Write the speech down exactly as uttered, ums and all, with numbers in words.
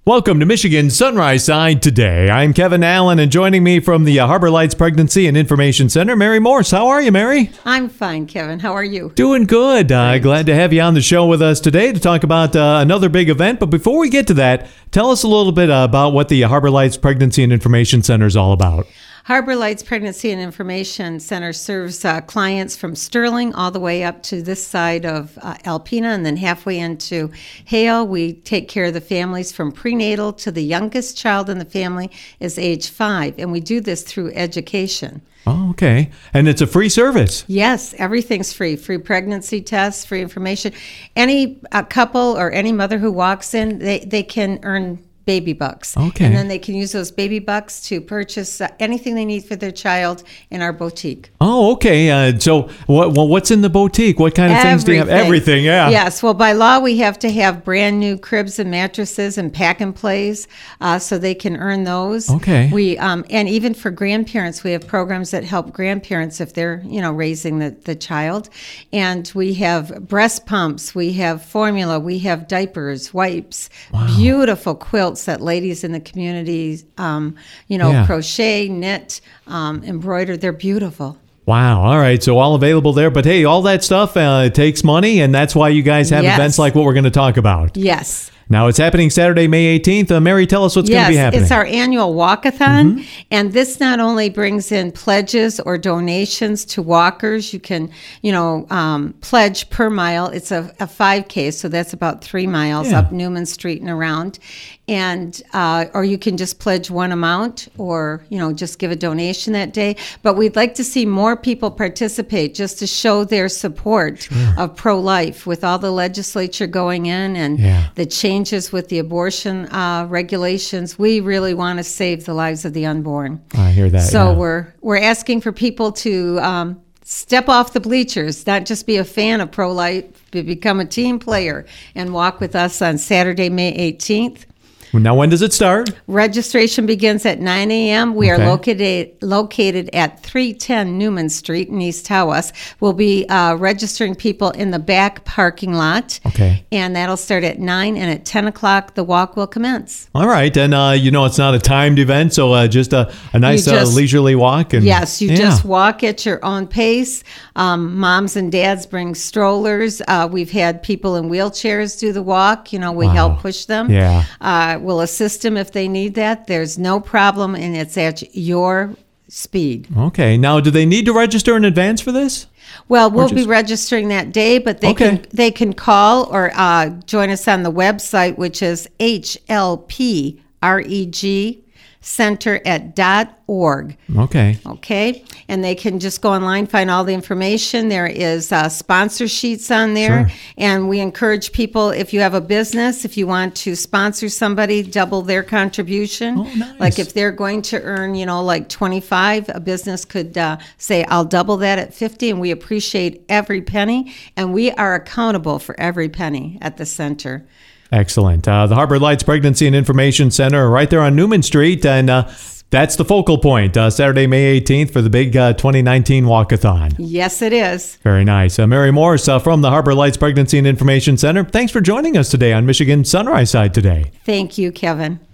Welcome to Michigan Sunrise Side Today. I'm Kevin Allen, and joining me from the uh, Harbor Lights Pregnancy and Information Center, Mary Morse. How are you, Mary? I'm fine, Kevin. How are you? Doing good. Uh, glad to have you on the show with us today to talk about uh, another big event. But before we get to that, tell us a little bit uh, about what the Harbor Lights Pregnancy and Information Center is all about. Harbor Lights Pregnancy and Information Center serves uh, clients from Sterling all the way up to this side of uh, Alpena and then halfway into Hale. We take care of the families from prenatal to the youngest child in the family is age five, and we do this through education. Oh, okay. And it's a free service. Yes, everything's free. Free pregnancy tests, free information. Any uh, couple or any mother who walks in, they, they can earn baby bucks. Okay. And then they can use those baby bucks to purchase uh, anything they need for their child in our boutique. Oh, okay. Uh, so what, well, what's in the boutique? What kind of Everything. things do you have? Everything, yeah. Yes. Well, by law, we have to have brand new cribs and mattresses and pack and plays uh, so they can earn those. Okay. We um, and even for grandparents, we have programs that help grandparents if they're, you know, raising the, the child. And we have breast pumps. We have formula. We have diapers, wipes, Wow. beautiful quilts that ladies in the community, um, you know, Yeah. crochet, knit, um, embroider. They're beautiful. Wow. All right. So all available there. But hey, all that stuff uh, it takes money, and that's why you guys have Yes. events like what we're going to talk about. Yes. Now, it's happening Saturday, May eighteenth. Uh, Mary, tell us what's going Yes, to be happening. it's our annual walkathon, and this not only brings in pledges or donations to walkers. You can, you know, um, pledge per mile. It's a, a five K, so that's about three miles Yeah. up Newman Street and around. And uh, or you can just pledge one amount, or you know, just give a donation that day. But we'd like to see more people participate, just to show their support of pro-life with all the legislature going in and Yeah. the changes with the abortion uh, regulations. We really want to save the lives of the unborn. I hear that. So yeah. we're we're asking for people to um, step off the bleachers, not just be a fan of pro-life, but become a team player and walk with us on Saturday, May eighteenth. Now, when does it start? Registration begins at nine a.m. We Okay. are located located at three ten Newman Street in East Tawas. We'll be uh, registering people in the back parking lot. Okay. And that'll start at nine, and at ten o'clock, the walk will commence. All right. And, uh, you know, it's not a timed event, so uh, just a, a nice You just- uh, leisurely walk. And Yes, you yeah. just walk at your own pace. Um, moms and dads bring strollers. Uh, we've had people in wheelchairs do the walk. You know, we Wow. help push them. Yeah. Uh, we'll assist them if they need that. There's no problem, and it's at your speed. Okay. Now, do they need to register in advance for this? Well, we'll just- be registering that day, but they Okay. can they can call or uh, join us on the website, which is H L P R E G center at dot org. Okay. Okay, and they can just go online, find all the information. There is uh, sponsor sheets on there, Sure. and we encourage people, if you have a business, if you want to sponsor somebody, double their contribution. Oh, nice. Like if they're going to earn, you know, like twenty-five, a business could uh, say, I'll double that at fifty, and we appreciate every penny, and we are accountable for every penny at the center. Excellent. Uh, the Harbor Lights Pregnancy and Information Center right there on Newman Street. And uh, that's the focal point, uh, Saturday, May eighteenth for the big uh, twenty nineteen walkathon. Yes, it is. Very nice. Uh, Mary Morse uh, from the Harbor Lights Pregnancy and Information Center. Thanks for joining us today on Michigan Sunrise Side Today. Thank you, Kevin.